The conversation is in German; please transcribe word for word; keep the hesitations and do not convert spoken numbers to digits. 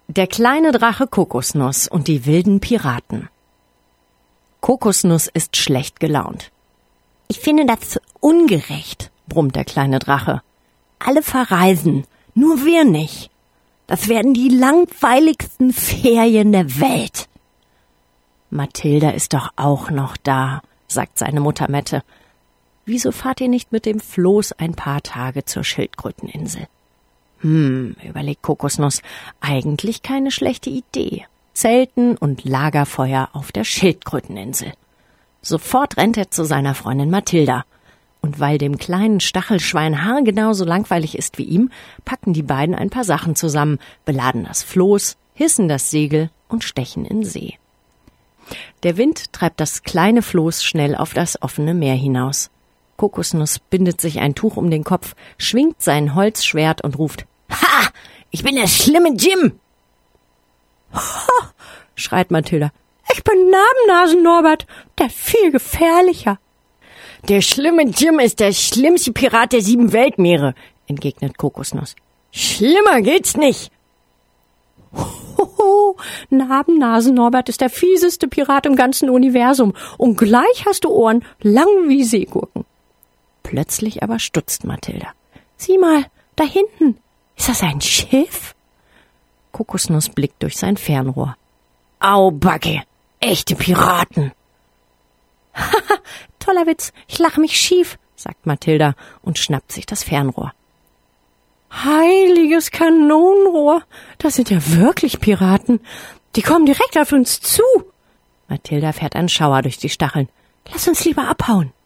Der kleine Drache Kokosnuss und die wilden Piraten. Kokosnuss ist schlecht gelaunt. Ich finde das ungerecht, brummt der kleine Drache. Alle verreisen, nur wir nicht. Das werden die langweiligsten Ferien der Welt. Mathilda ist doch auch noch da, sagt seine Mutter Mette. Wieso fahrt ihr nicht mit dem Floß ein paar Tage zur Schildkröteninsel? Hm, überlegt Kokosnuss, eigentlich keine schlechte Idee. Zelten und Lagerfeuer auf der Schildkröteninsel. Sofort rennt er zu seiner Freundin Mathilda. Und weil dem kleinen Stachelschwein haargenau so langweilig ist wie ihm, packen die beiden ein paar Sachen zusammen, beladen das Floß, hissen das Segel und stechen in See. Der Wind treibt das kleine Floß schnell auf das offene Meer hinaus. Kokosnuss bindet sich ein Tuch um den Kopf, schwingt sein Holzschwert und ruft: »Ha! Ich bin der schlimme Jim!« »Ha!« schreit Mathilda. »Ich bin Nabennasen-Norbert, der viel gefährlicher.« »Der schlimme Jim ist der schlimmste Pirat der sieben Weltmeere«, entgegnet Kokosnuss. »Schlimmer geht's nicht.« »Hoho, Nabennasen-Norbert ist der fieseste Pirat im ganzen Universum und gleich hast du Ohren lang wie Seegurken.« Plötzlich aber stutzt Mathilda. »Sieh mal, da hinten. Ist das ein Schiff?« Kokosnuss blickt durch sein Fernrohr. »Au, Backe, echte Piraten!« »Haha, toller Witz, ich lache mich schief«, sagt Mathilda und schnappt sich das Fernrohr. »Heiliges Kanonenrohr, das sind ja wirklich Piraten. Die kommen direkt auf uns zu.« Mathilda fährt einen Schauer durch die Stacheln. »Lass uns lieber abhauen.«